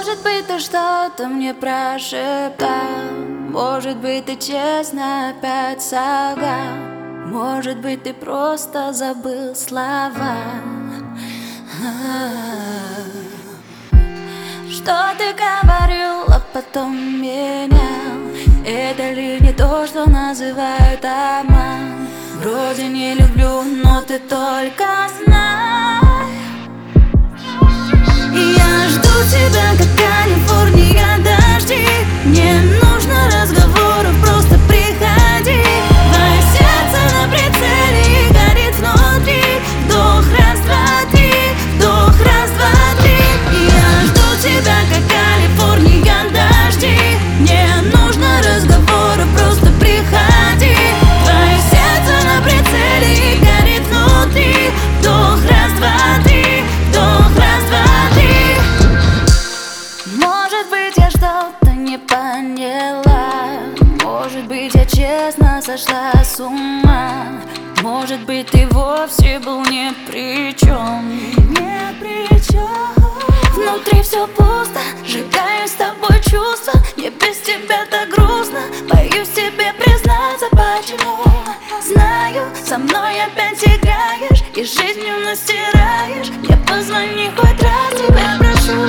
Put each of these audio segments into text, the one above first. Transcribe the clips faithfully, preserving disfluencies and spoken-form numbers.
Может быть, ты что-то мне прошептал, может быть, ты честно опять солгал, может быть, ты просто забыл слова. Что ты говорил, а потом менял? Это ли не то, что называют обман? Вроде не люблю, но ты только знай. И я жду тебя, как Калифорния дожди. Не нужно разговоров, просто приходи. Твое сердце на прицеле и горит внутри. Вдох, раз, два, три, вдох, раз, два, три. И я жду тебя, как Калифорния дожди. Не нужно разговоров, просто приходи. Твое сердце на прицеле и горит внутри. Вдох, раз, два, три, вдох, раз, два, три. Может быть, я что-то не поняла, может быть, я честно сошла с ума, может быть, ты вовсе был ни при чем. Ни при чем. Внутри все пусто, сжигаю с тобой чувства. Мне без тебя так грустно, боюсь тебе признаться, почему. Знаю, со мной опять играешь и жизнью настираешь. Мне позвони хоть раз, тебя прошу.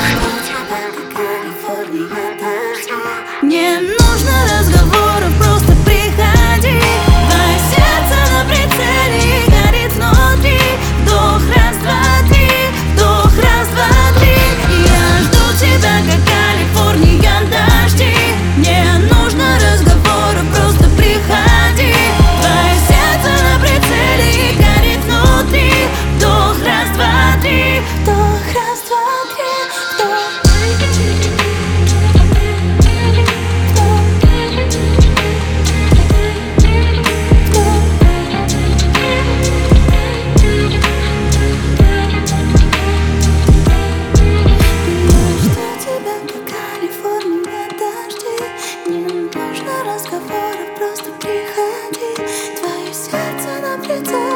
Не нужно разговоров, просто приходи. Твое сердце на прицеле и горит внутри. Вдох, раз, два, три, вдох, раз, два, три. И я жду тебя, как Калифорния дожди. Не нужно разговоров, просто приходи. Твое сердце на прицеле и горит внутри. Вдох, раз, два, три, вдох, раз, два, три, вдох. Разговоров, просто приходи. Твое сердце на прицеле.